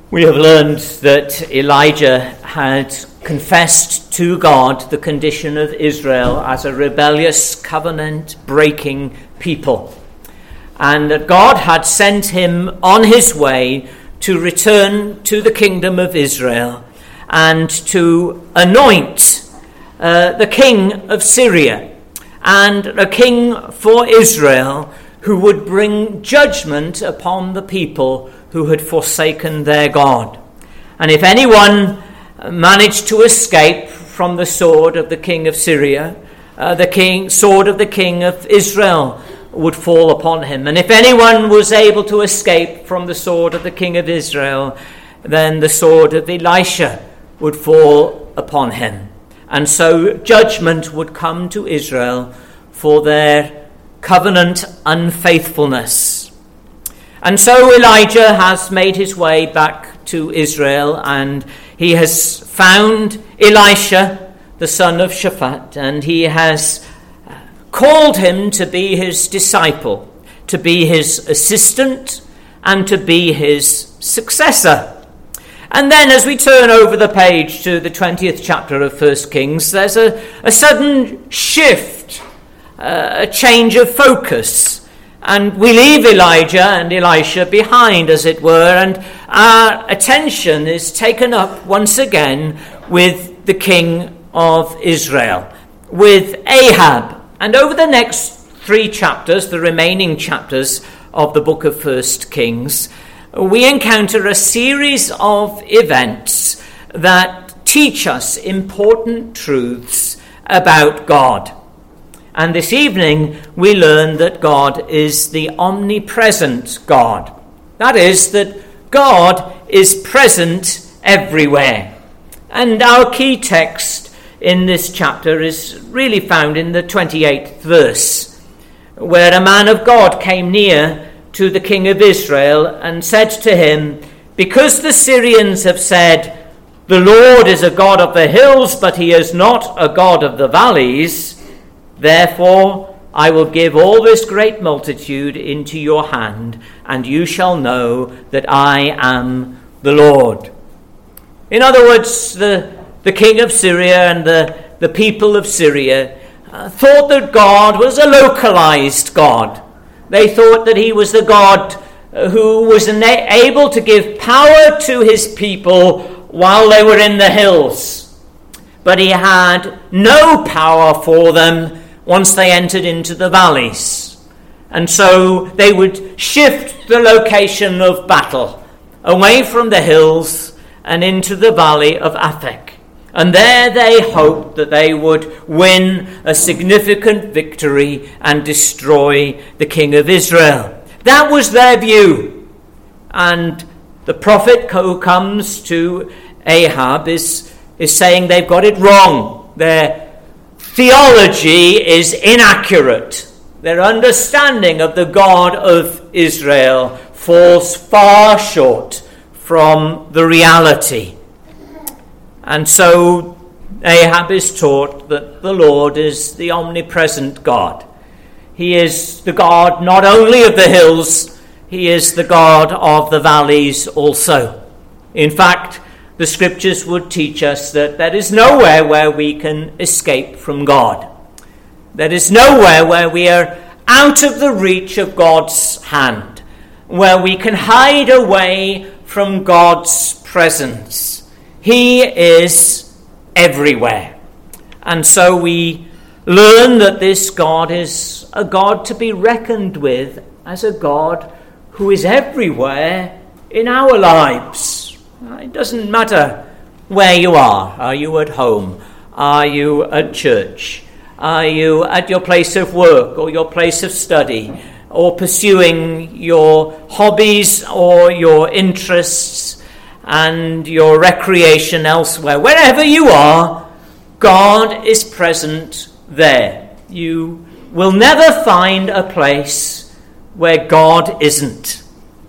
We have learned that Elijah had confessed to God the condition of Israel as a rebellious, covenant-breaking people, and that God had sent him on his way to return to the kingdom of Israel and to anoint the king of Syria and a king for Israel who would bring judgment upon the people who had forsaken their God. And if anyone managed to escape from the sword of the king of Syria, the sword of the king of Israel would fall upon him. And if anyone was able to escape from the sword of the king of Israel, then the sword of Elisha would fall upon him. And so judgment would come to Israel for their covenant unfaithfulness. And so Elijah has made his way back to Israel, and he has found Elisha, the son of Shaphat, and he has called him to be his disciple, to be his assistant, and to be his successor. And then as we turn over the page to the 20th chapter of 1 Kings, there's a sudden shift, a change of focus. And we leave Elijah and Elisha behind, as it were, and our attention is taken up once again with the king of Israel, with Ahab. And over the next 3 chapters, the remaining chapters of the book of 1 Kings, we encounter a series of events that teach us important truths about God. And this evening we learn that God is the omnipresent God. That is, that God is present everywhere. And our key text in this chapter is really found in the 28th verse, where a man of God came near to the king of Israel and said to him, "Because the Syrians have said, 'The Lord is a God of the hills, but he is not a God of the valleys,' therefore I will give all this great multitude into your hand, and you shall know that I am the Lord." In other words, the king of Syria and the people of Syria thought that God was a localized God. They thought that he was the God who was able to give power to his people while they were in the hills. But he had no power for them once they entered into the valleys. And so they would shift the location of battle away from the hills and into the valley of Aphek. And there they hoped that they would win a significant victory and destroy the king of Israel. That was their view. And the prophet who comes to Ahab is saying they've got it wrong. Their theology is inaccurate. Their understanding of the God of Israel falls far short from the reality. And so Ahab is taught that the Lord is the omnipresent God. He is the God not only of the hills, he is the God of the valleys also. In fact, the scriptures would teach us that there is nowhere where we can escape from God. There is nowhere where we are out of the reach of God's hand, where we can hide away from God's presence. He is everywhere. And so we learn that this God is a God to be reckoned with as a God who is everywhere in our lives. It doesn't matter where you are. Are you at home? Are you at church? Are you at your place of work or your place of study, or pursuing your hobbies or your interests and your recreation elsewhere? Wherever you are, God is present there. You will never find a place where God isn't.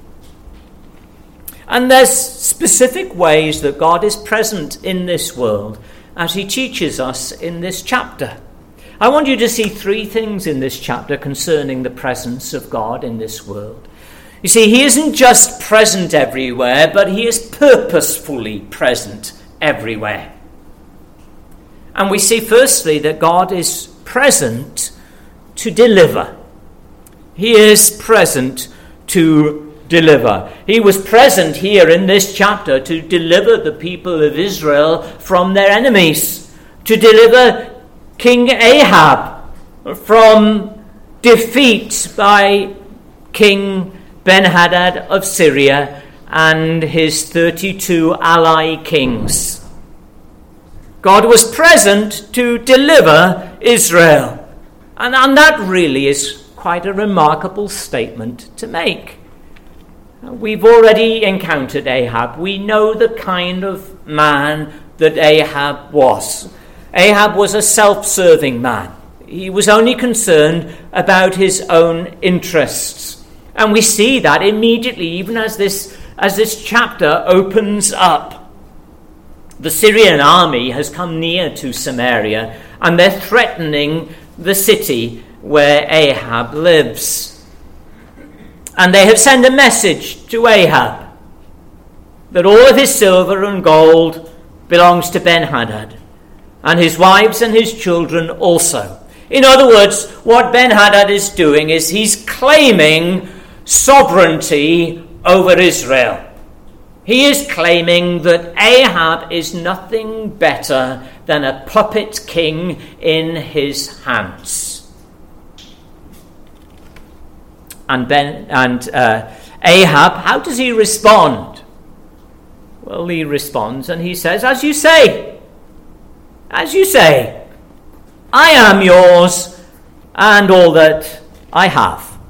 And there's specific ways that God is present in this world as he teaches us in this chapter. I want you to see 3 things in this chapter concerning the presence of God in this world. You see, he isn't just present everywhere, but he is purposefully present everywhere. And we see firstly that God is present to deliver. He is present to deliver. He was present here in this chapter to deliver the people of Israel from their enemies, to deliver King Ahab from defeat by King Ben-Hadad of Syria and his 32 ally kings. God was present to deliver Israel. And that really is quite a remarkable statement to make. We've already encountered Ahab. We know the kind of man that Ahab was. Ahab was a self-serving man. He was only concerned about his own interests. And we see that immediately, even as this chapter opens up. The Syrian army has come near to Samaria, and they're threatening the city where Ahab lives. And they have sent a message to Ahab that all of his silver and gold belongs to Ben-Hadad, and his wives and his children also. In other words, what Ben-Hadad is doing is he's claiming sovereignty over Israel. He is claiming that Ahab is nothing better than a puppet king in his hands. And Ahab, how does he respond? Well, he responds and he says, as you say, I am yours and all that I have.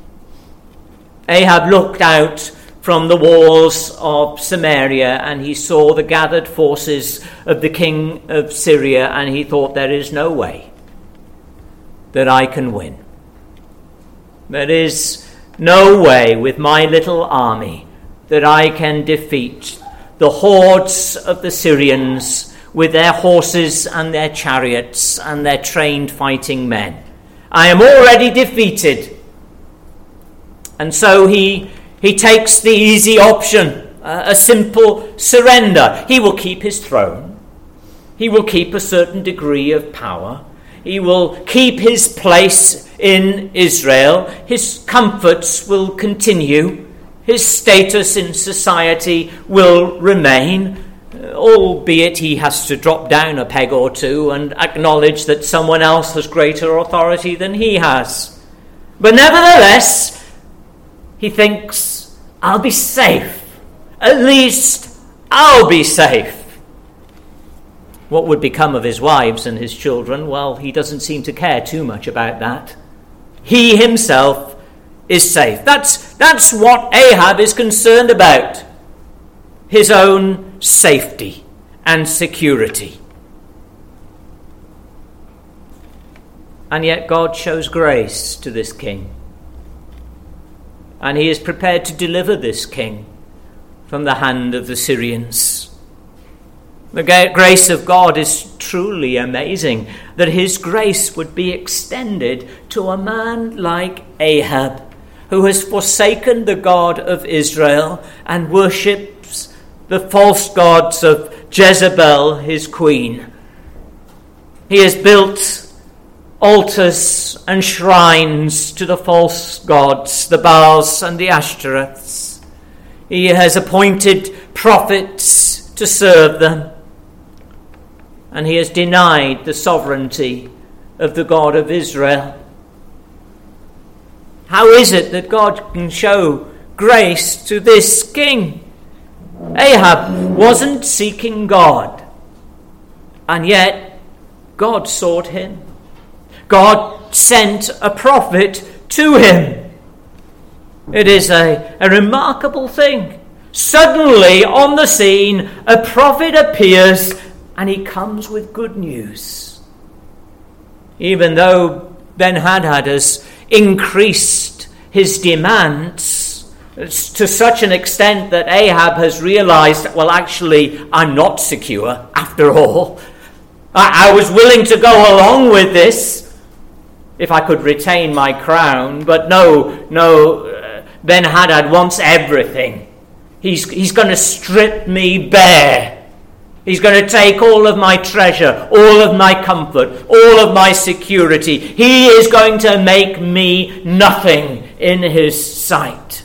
Ahab looked out from the walls of Samaria, and he saw the gathered forces of the king of Syria, and he thought, there is no way that I can win. There is no way with my little army that I can defeat the hordes of the Syrians with their horses and their chariots and their trained fighting men. I am already defeated. And so he takes the easy option, a simple surrender. He will keep his throne. He will keep a certain degree of power. He will keep his place in Israel. His comforts will continue. His status in society will remain, albeit he has to drop down a peg or two and acknowledge that someone else has greater authority than he has. But nevertheless, he thinks, I'll be safe. At least I'll be safe. What would become of his wives and his children? Well, he doesn't seem to care too much about that. He himself is safe. That's what Ahab is concerned about. His own safety and security. And yet God shows grace to this king. And he is prepared to deliver this king from the hand of the Syrians. The grace of God is truly amazing, that his grace would be extended to a man like Ahab, who has forsaken the God of Israel and worships the false gods of Jezebel, his queen. He has built altars and shrines to the false gods, the Baals and the Ashtoreths. He has appointed prophets to serve them. And he has denied the sovereignty of the God of Israel. How is it that God can show grace to this king? Ahab wasn't seeking God, and yet God sought him. God sent a prophet to him. It is a remarkable thing. Suddenly on the scene, a prophet appears and he comes with good news. Even though Ben-Hadad has increased his demands to such an extent that Ahab has realized, well, actually, I'm not secure after all. I was willing to go along with this if I could retain my crown, but no, Ben-Hadad wants everything. He's going to strip me bare. He's going to take all of my treasure, all of my comfort, all of my security. He is going to make me nothing in his sight.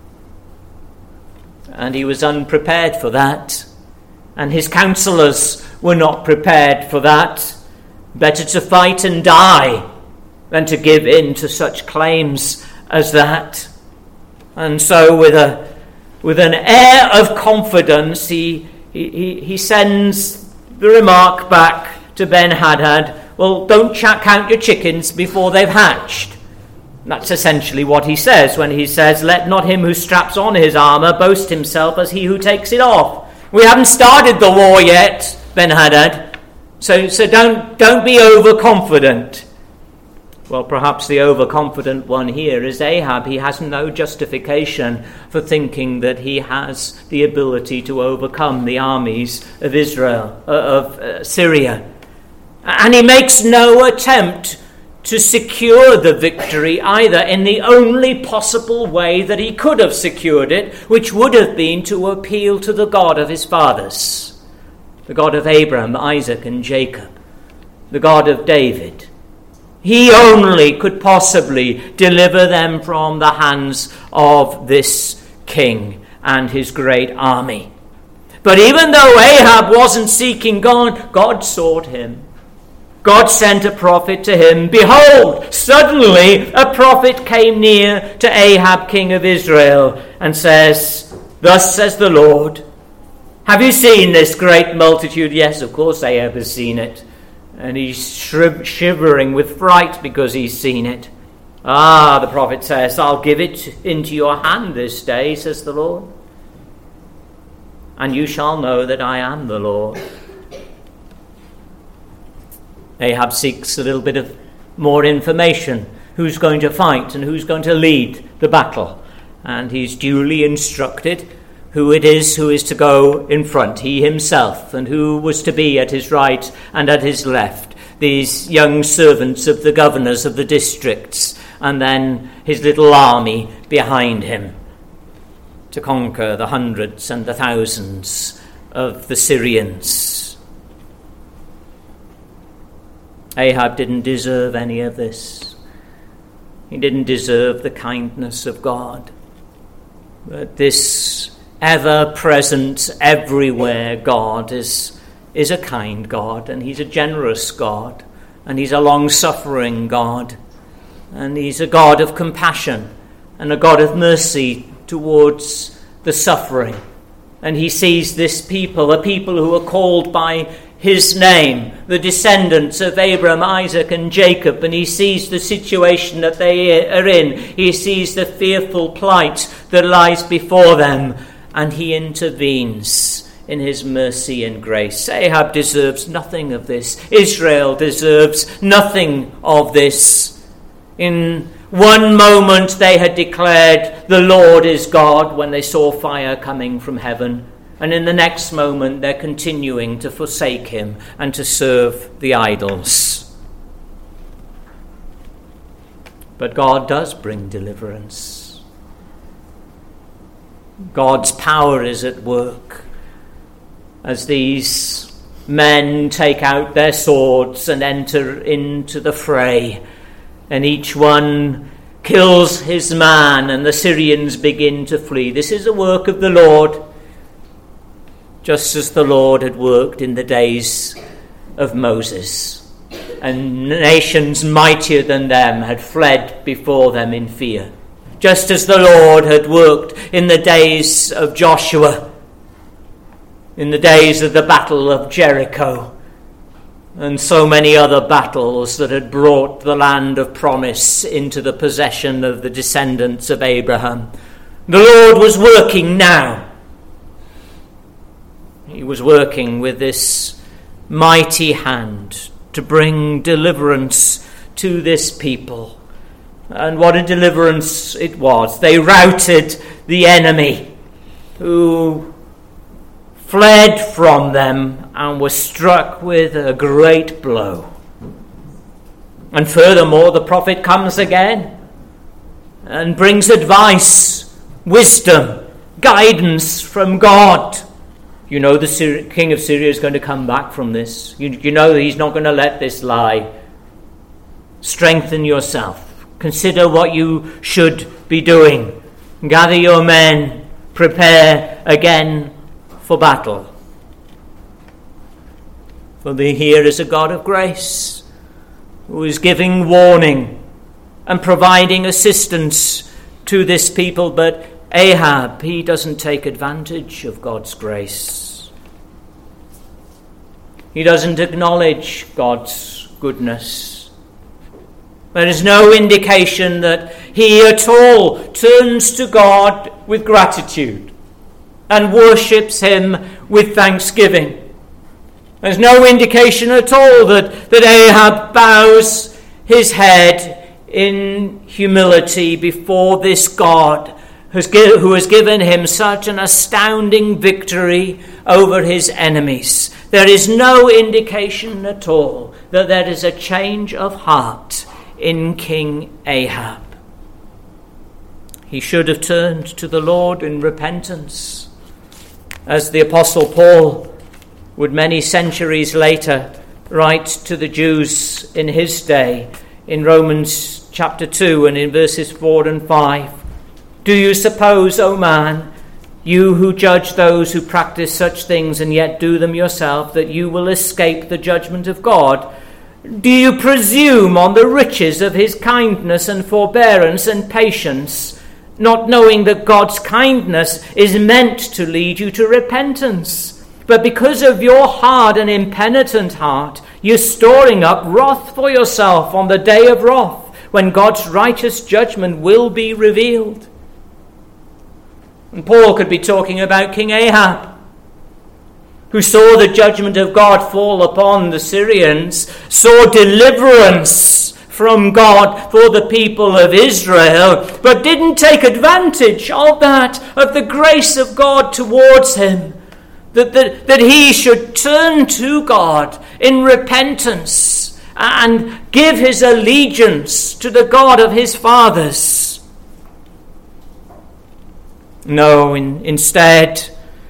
And he was unprepared for that. And his counselors were not prepared for that. Better to fight and die than to give in to such claims as that. And so with an air of confidence, he sends the remark back to Ben-Hadad, well, don't count your chickens before they've hatched. That's essentially what he says when he says, let not him who straps on his armour boast himself as he who takes it off. We haven't started the war yet, Ben-Hadad, so don't be overconfident. Well, perhaps the overconfident one here is Ahab. He has no justification for thinking that he has the ability to overcome the armies of Israel, of Syria. And he makes no attempt to secure the victory either in the only possible way that he could have secured it, which would have been to appeal to the God of his fathers, the God of Abraham, Isaac, and Jacob, the God of David. He only could possibly deliver them from the hands of this king and his great army. But even though Ahab wasn't seeking God, God sought him. God sent a prophet to him. Behold, suddenly a prophet came near to Ahab, king of Israel, and says, thus says the Lord, have you seen this great multitude? Yes, of course Ahab has seen it. And he's shivering with fright because he's seen it. Ah, the prophet says, I'll give it into your hand this day, says the Lord. And you shall know that I am the Lord. Ahab seeks a little bit of more information. Who's going to fight and who's going to lead the battle? And he's duly instructed who it is who is to go in front, he himself, and who was to be at his right and at his left, these young servants of the governors of the districts, and then his little army behind him to conquer the hundreds and the thousands of the Syrians. Ahab didn't deserve any of this. He didn't deserve the kindness of God. But this ever-present, everywhere God is a kind God, and he's a generous God, and he's a long-suffering God, and he's a God of compassion and a God of mercy towards the suffering. And he sees this people, a people who are called by his name, the descendants of Abraham, Isaac, and Jacob, and he sees the situation that they are in. He sees the fearful plight that lies before them, and he intervenes in his mercy and grace. Ahab deserves nothing of this. Israel deserves nothing of this. In one moment they had declared the Lord is God when they saw fire coming from heaven. And in the next moment they're continuing to forsake him and to serve the idols. But God does bring deliverance. God's power is at work as these men take out their swords and enter into the fray, and each one kills his man, and the Syrians begin to flee. This is a work of the Lord, just as the Lord had worked in the days of Moses, and nations mightier than them had fled before them in fear. Just as the Lord had worked in the days of Joshua, in the days of the Battle of Jericho, and so many other battles that had brought the land of promise into the possession of the descendants of Abraham. The Lord was working now. He was working with this mighty hand to bring deliverance to this people. And what a deliverance it was. They routed the enemy who fled from them and was struck with a great blow. And furthermore, the prophet comes again and brings advice wisdom, guidance from God. You know the king of Syria is going to come back from this. You know that he's not going to let this lie. Strengthen yourself. Consider what you should be doing. Gather your men. Prepare again for battle. For here is a God of grace who is giving warning and providing assistance to this people, but Ahab, he doesn't take advantage of God's grace. He doesn't acknowledge God's goodness. There is no indication that he at all turns to God with gratitude and worships him with thanksgiving. There's no indication at all that Ahab bows his head in humility before this God who has given him such an astounding victory over his enemies. There is no indication at all that there is a change of heart in King Ahab. He should have turned to the Lord in repentance, as the Apostle Paul would many centuries later write to the Jews in his day in Romans chapter 2 and in verses 4 and 5. Do you suppose, O man, you who judge those who practice such things and yet do them yourself, that you will escape the judgment of God? Do you presume on the riches of his kindness and forbearance and patience, not knowing that God's kindness is meant to lead you to repentance? But because of your hard and impenitent heart, you're storing up wrath for yourself on the day of wrath, when God's righteous judgment will be revealed. And Paul could be talking about King Ahab, who saw the judgment of God fall upon the Syrians, saw deliverance from God for the people of Israel, but didn't take advantage of the grace of God towards him, that he should turn to God in repentance and give his allegiance to the God of his fathers. No, instead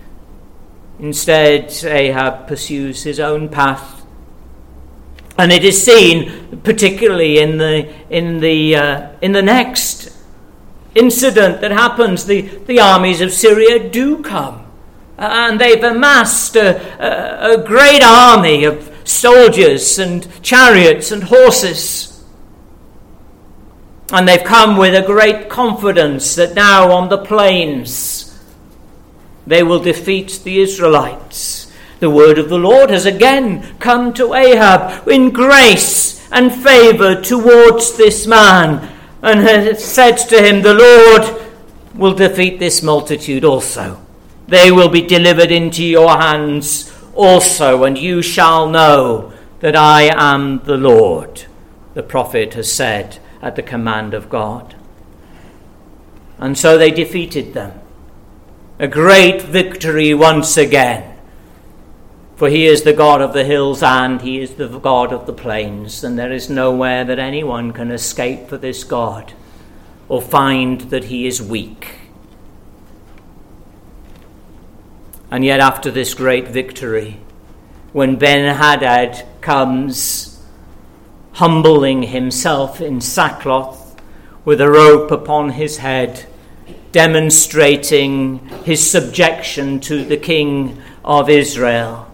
Ahab pursues his own path, and it is seen particularly in the next incident that happens. The armies of Syria do come, and they've amassed a great army of soldiers and chariots and horses. And they've come with a great confidence that now on the plains they will defeat the Israelites. The word of the Lord has again come to Ahab in grace and favour towards this man, and has said to him, the Lord will defeat this multitude also. They will be delivered into your hands also, and you shall know that I am the Lord, the prophet has said at the command of God. And so they defeated them. A great victory once again. For he is the God of the hills and he is the God of the plains, and there is nowhere that anyone can escape for this God or find that he is weak. And yet after this great victory, when Ben-Hadad comes humbling himself in sackcloth with a rope upon his head, demonstrating his subjection to the king of Israel,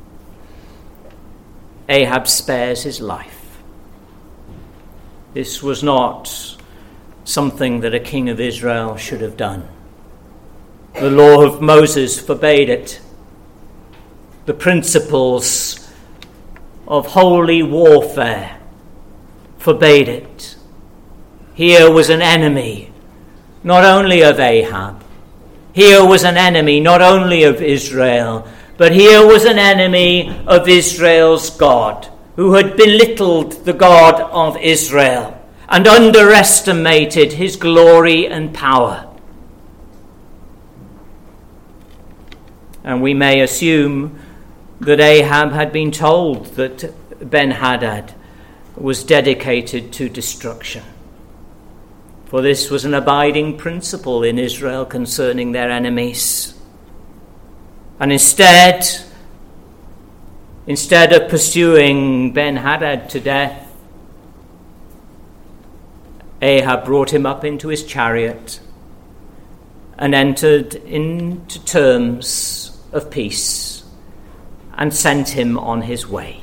Ahab spares his life. This was not something that a king of Israel should have done. The law of Moses forbade it. The principles of holy warfare forbade it. Here was an enemy, not only of Ahab. Here was an enemy, not only of Israel, but here was an enemy of Israel's God, who had belittled the God of Israel and underestimated his glory and power. And we may assume that Ahab had been told that Ben-Hadad was dedicated to destruction. For this was an abiding principle in Israel concerning their enemies. And instead of pursuing Ben-Hadad to death, Ahab brought him up into his chariot and entered into terms of peace and sent him on his way.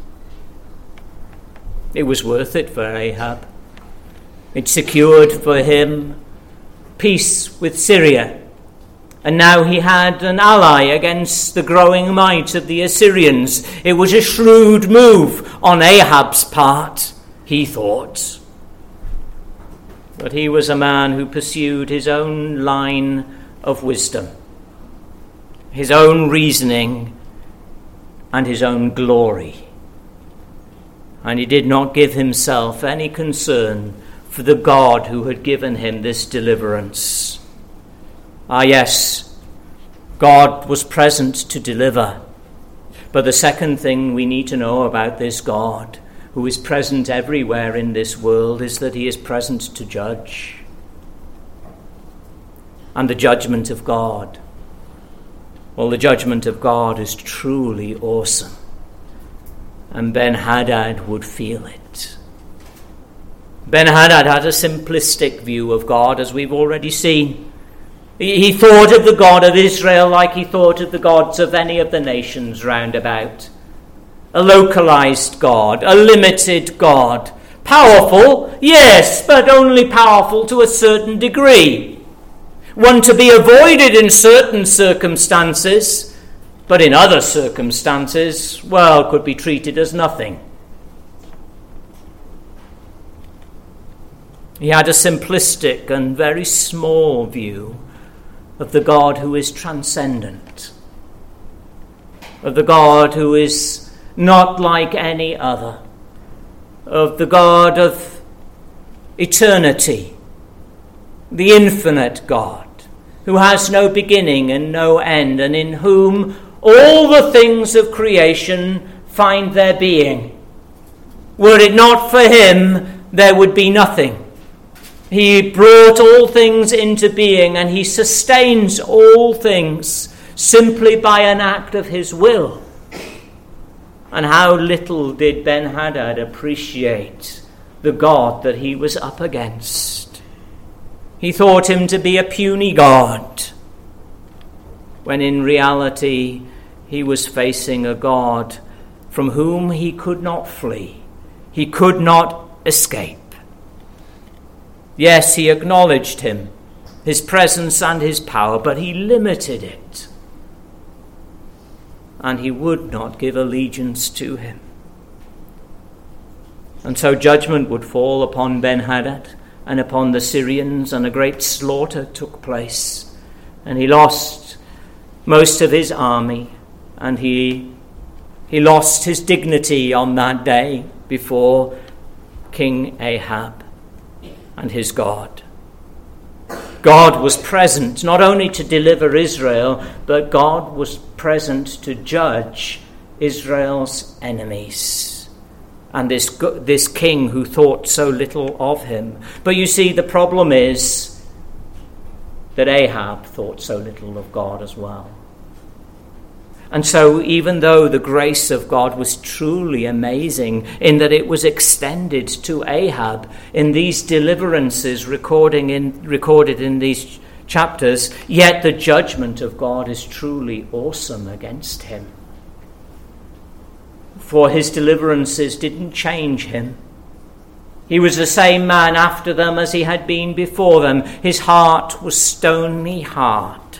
It was worth it for Ahab. It secured for him peace with Syria. And now he had an ally against the growing might of the Assyrians. It was a shrewd move on Ahab's part, he thought. But he was a man who pursued his own line of wisdom, his own reasoning, and his own glory. And he did not give himself any concern for the God who had given him this deliverance. Ah, yes, God was present to deliver. But the second thing we need to know about this God, who is present everywhere in this world, is that he is present to judge. And the judgment of God, well, the judgment of God is truly awesome. And Ben-Hadad would feel it. Ben-Hadad had a simplistic view of God, as we've already seen. He thought of the God of Israel like he thought of the gods of any of the nations round about. A localized God, a limited God. Powerful, yes, but only powerful to a certain degree. One to be avoided in certain circumstances, but in other circumstances, well, could be treated as nothing. He had a simplistic and very small view of the God who is transcendent, of the God who is not like any other, of the God of eternity, the infinite God, who has no beginning and no end, and in whom all the things of creation find their being. Were it not for him, there would be nothing. He brought all things into being, and he sustains all things simply by an act of his will. And how little did Ben-Hadad appreciate the God that he was up against. He thought him to be a puny God, when in reality he was facing a God from whom he could not flee. He could not escape. Yes, he acknowledged him, his presence and his power, but he limited it. And he would not give allegiance to him. And so judgment would fall upon Ben-Hadad and upon the Syrians, and a great slaughter took place. And he lost most of his army, and he lost his dignity on that day before King Ahab and his God. God was present not only to deliver Israel, but God was present to judge Israel's enemies. And this king who thought so little of him. But you see, the problem is that Ahab thought so little of God as well. And so even though the grace of God was truly amazing in that it was extended to Ahab in these deliverances recorded in these chapters, yet the judgment of God is truly awesome against him. For his deliverances didn't change him. He was the same man after them as he had been before them. His heart was stony hard,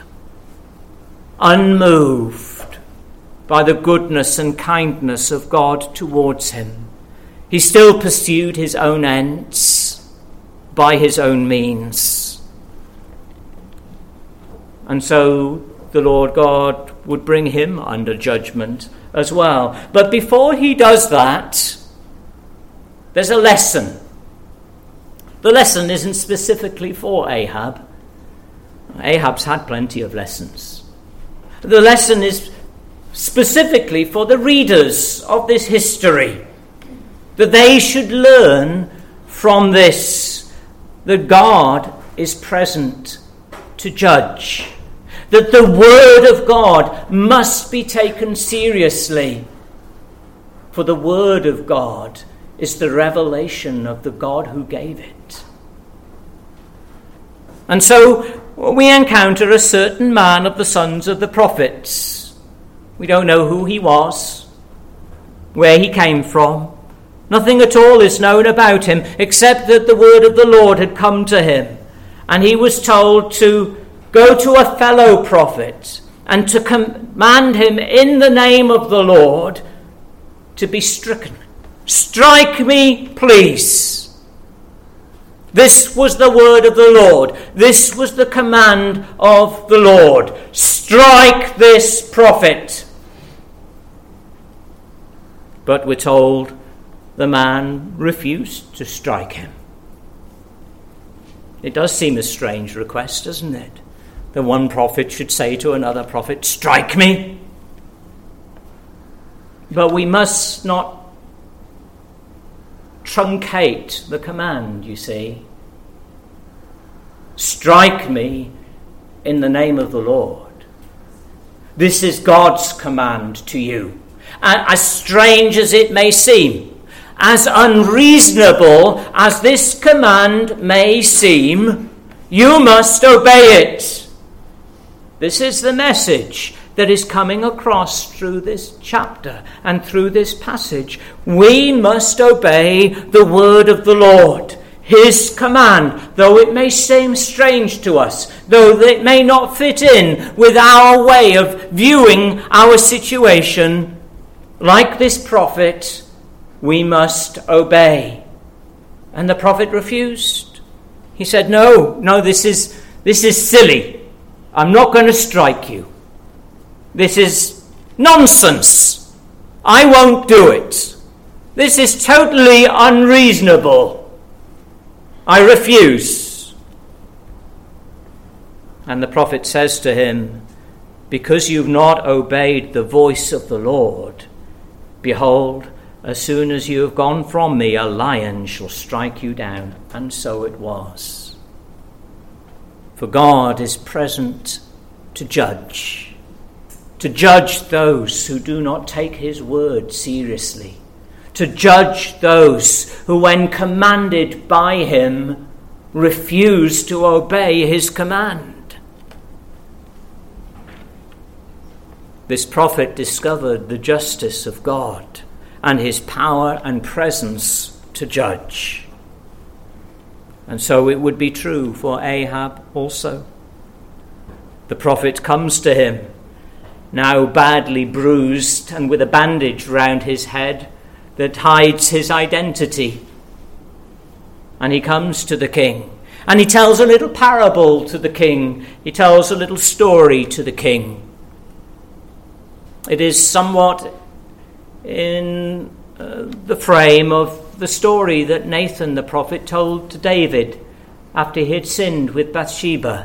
unmoved by the goodness and kindness of God towards him. He still pursued his own ends by his own means. And so the Lord God would bring him under judgment as well. But before he does that, there's a lesson. The lesson isn't specifically for Ahab. Ahab's had plenty of lessons. The lesson is specifically for the readers of this history, that they should learn from this that God is present to judge, that the word of God must be taken seriously, for the word of God is the revelation of the God who gave it. And so we encounter a certain man of the sons of the prophets. We don't know who he was, where he came from. Nothing at all is known about him, except that the word of the Lord had come to him, and he was told to go to a fellow prophet and to command him in the name of the Lord to be stricken. Strike me, please. This was the word of the Lord. This was the command of the Lord. Strike this prophet. But we're told the man refused to strike him. It does seem a strange request, doesn't it? That one prophet should say to another prophet, strike me. But we must not truncate the command, you see. Strike me in the name of the Lord. This is God's command to you. And as strange as it may seem, as unreasonable as this command may seem, you must obey it. This is the message that is coming across through this chapter and through this passage. We must obey the word of the Lord, his command, though it may seem strange to us, though it may not fit in with our way of viewing our situation. Like this prophet, we must obey. And the prophet refused. He said, no, this is silly. I'm not going to strike you. This is nonsense. I won't do it. This is totally unreasonable. I refuse. And the prophet says to him, because you've not obeyed the voice of the Lord, behold, as soon as you have gone from me, a lion shall strike you down. And so it was. For God is present to judge those who do not take his word seriously, to judge those who, when commanded by him, refuse to obey his command. This prophet discovered the justice of God and his power and presence to judge. And so it would be true for Ahab also. The prophet comes to him, now badly bruised and with a bandage round his head that hides his identity. And he comes to the king, and he tells a little parable to the king. He tells a little story to the king. It is somewhat in the frame of the story that Nathan the prophet told to David after he had sinned with Bathsheba.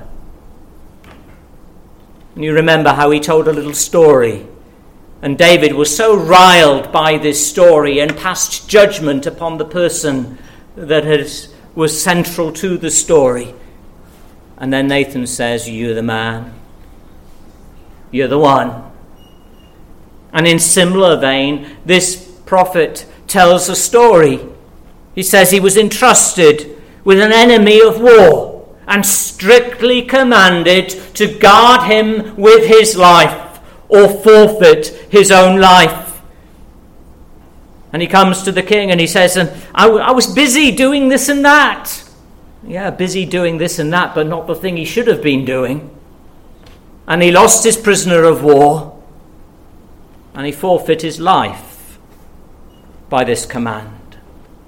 And you remember how he told a little story, and David was so riled by this story and passed judgment upon the person that was central to the story. And then Nathan says, you're the man, you're the one. And in similar vein, this prophet tells a story. He says he was entrusted with an enemy of war and strictly commanded to guard him with his life or forfeit his own life. And he comes to the king and he says, I was busy doing this and that. Yeah, busy doing this and that, but not the thing he should have been doing. And he lost his prisoner of war. And he forfeit his life by this command.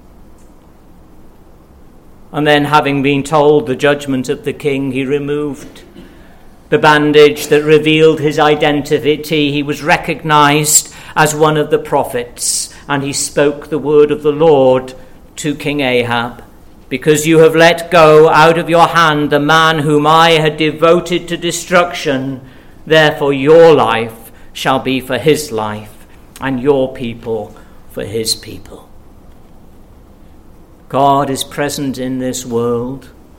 And then, having been told the judgment of the king, he removed the bandage that revealed his identity. He was recognized as one of the prophets, and he spoke the word of the Lord to King Ahab. Because you have let go out of your hand the man whom I had devoted to destruction, therefore your life shall be for his life, and your people for his people. God is present in this world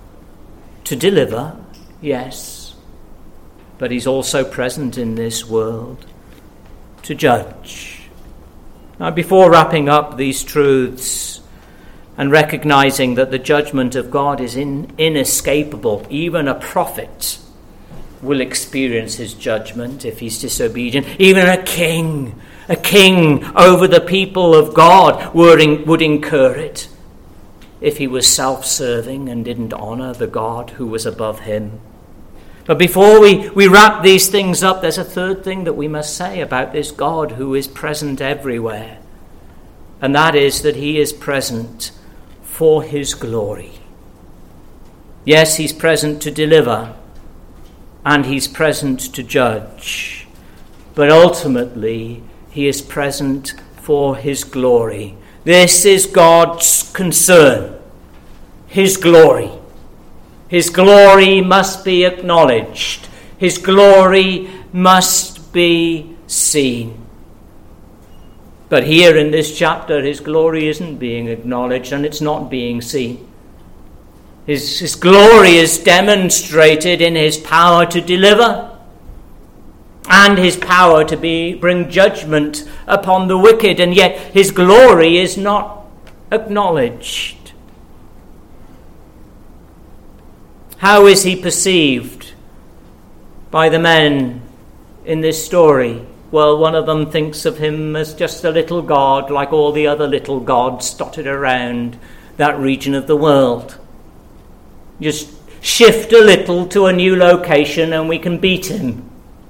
to deliver, yes, but he's also present in this world to judge. Now, before wrapping up these truths and recognizing that the judgment of God is inescapable, even a prophet will experience his judgment if he's disobedient. Even a king over the people of God would incur it if he was self-serving and didn't honor the God who was above him. But before we wrap these things up, there's a third thing that we must say about this God who is present everywhere. And that is that he is present for his glory. Yes, he's present to deliver, and he's present to judge. But ultimately, he is present for his glory. This is God's concern. His glory. His glory must be acknowledged. His glory must be seen. But here in this chapter, his glory isn't being acknowledged and it's not being seen. His glory is demonstrated in his power to deliver and his power to bring judgment upon the wicked, and yet his glory is not acknowledged. How is he perceived by the men in this story? Well, one of them thinks of him as just a little god, like all the other little gods dotted around that region of the world. Just shift a little to a new location and we can beat him.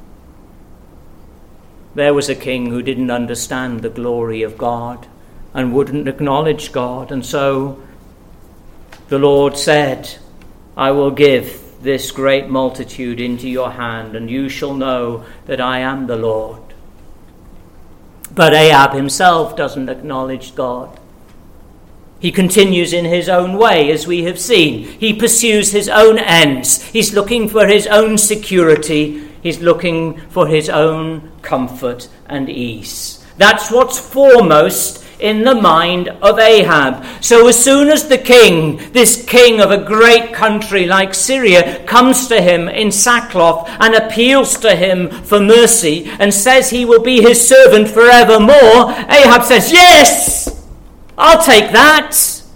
There was a king who didn't understand the glory of God and wouldn't acknowledge God. And so the Lord said, I will give this great multitude into your hand, and you shall know that I am the Lord. But Ahab himself doesn't acknowledge God. He continues in his own way, as we have seen. He pursues his own ends. He's looking for his own security. He's looking for his own comfort and ease. That's what's foremost in the mind of Ahab. So as soon as the king, this king of a great country like Syria, comes to him in sackcloth and appeals to him for mercy and says he will be his servant forevermore, Ahab says, yes! I'll take that.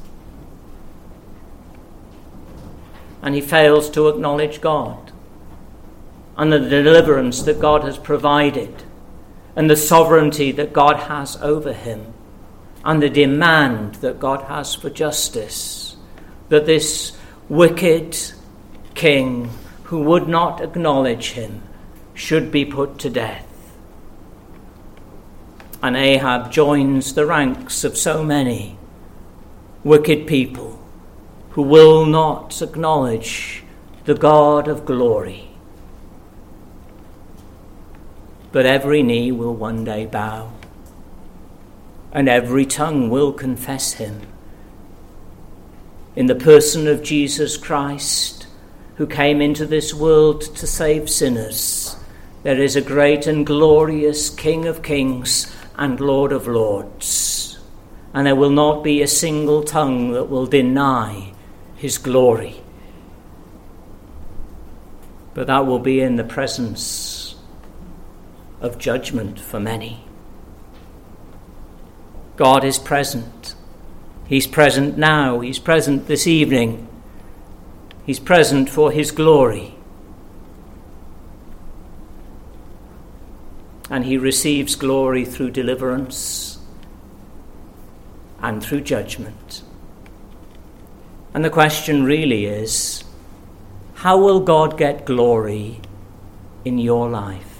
And he fails to acknowledge God and the deliverance that God has provided and the sovereignty that God has over him and the demand that God has for justice, that this wicked king who would not acknowledge him should be put to death. And Ahab joins the ranks of so many wicked people who will not acknowledge the God of glory. But every knee will one day bow, and every tongue will confess him. In the person of Jesus Christ, who came into this world to save sinners, there is a great and glorious King of kings and Lord of lords, and there will not be a single tongue that will deny his glory. But that will be in the presence of judgment for many. God is present. He's present now. He's present this evening. He's present for his glory. And he receives glory through deliverance and through judgment. And the question really is, how will God get glory in your life?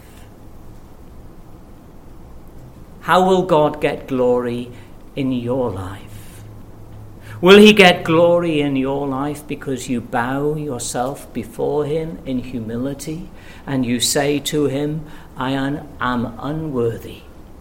How will God get glory in your life? Will he get glory in your life because you bow yourself before him in humility and you say to him, I am unworthy.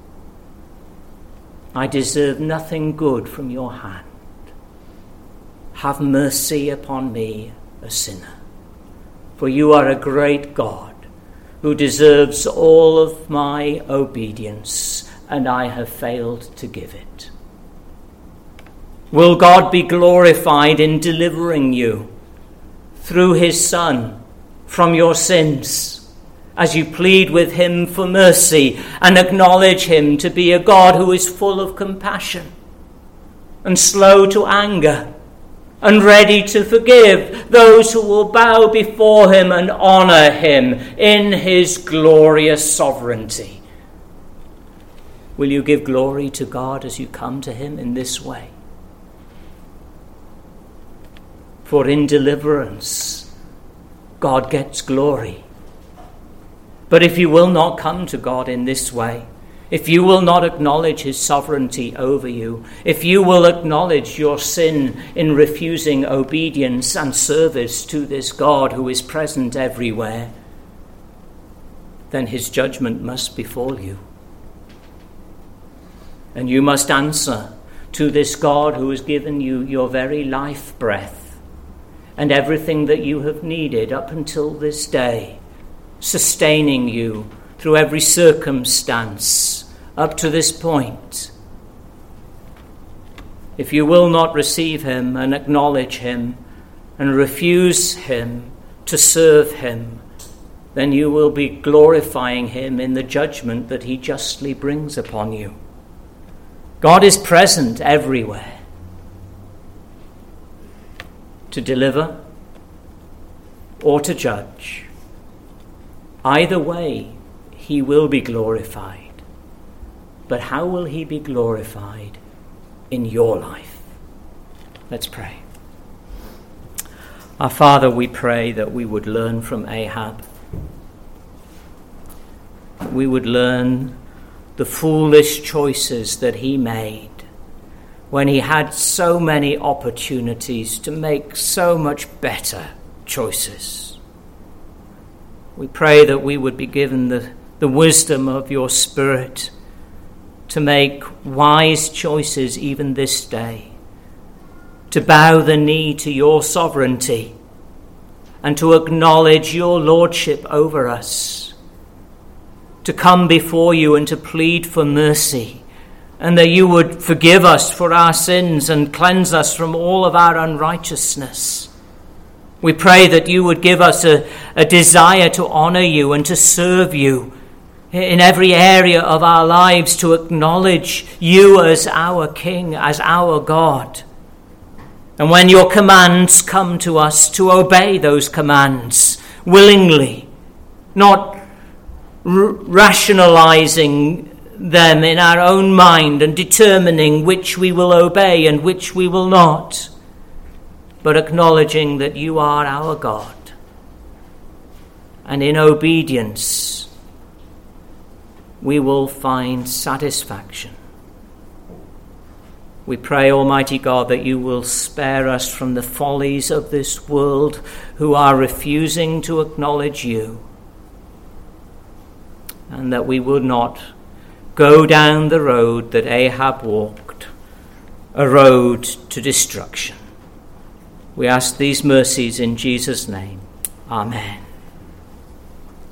I deserve nothing good from your hand. Have mercy upon me, a sinner. For you are a great God who deserves all of my obedience, and I have failed to give it. Will God be glorified in delivering you through his Son from your sins, as you plead with him for mercy and acknowledge him to be a God who is full of compassion and slow to anger and ready to forgive those who will bow before him and honor him in his glorious sovereignty. Will you give glory to God as you come to him in this way? For in deliverance, God gets glory. But if you will not come to God in this way, if you will not acknowledge his sovereignty over you, if you will acknowledge your sin in refusing obedience and service to this God who is present everywhere, then his judgment must befall you. And you must answer to this God who has given you your very life breath and everything that you have needed up until this day, sustaining you through every circumstance up to this point. If you will not receive him and acknowledge him and refuse him to serve him, then you will be glorifying him in the judgment that he justly brings upon you. God is present everywhere to deliver or to judge. Either way, he will be glorified. But how will he be glorified in your life? Let's pray. Our Father, we pray that we would learn from Ahab. We would learn the foolish choices that he made when he had so many opportunities to make so much better choices. We pray that we would be given the wisdom of your Spirit to make wise choices even this day, to bow the knee to your sovereignty and to acknowledge your lordship over us, to come before you and to plead for mercy, and that you would forgive us for our sins and cleanse us from all of our unrighteousness. We pray that you would give us a desire to honor you and to serve you in every area of our lives, to acknowledge you as our King, as our God. And when your commands come to us, to obey those commands willingly, not rationalizing them in our own mind and determining which we will obey and which we will not, but acknowledging that you are our God. And in obedience, we will find satisfaction. We pray, Almighty God, that you will spare us from the follies of this world who are refusing to acknowledge you, and that we would not go down the road that Ahab walked, a road to destruction. We ask these mercies in Jesus' name. Amen.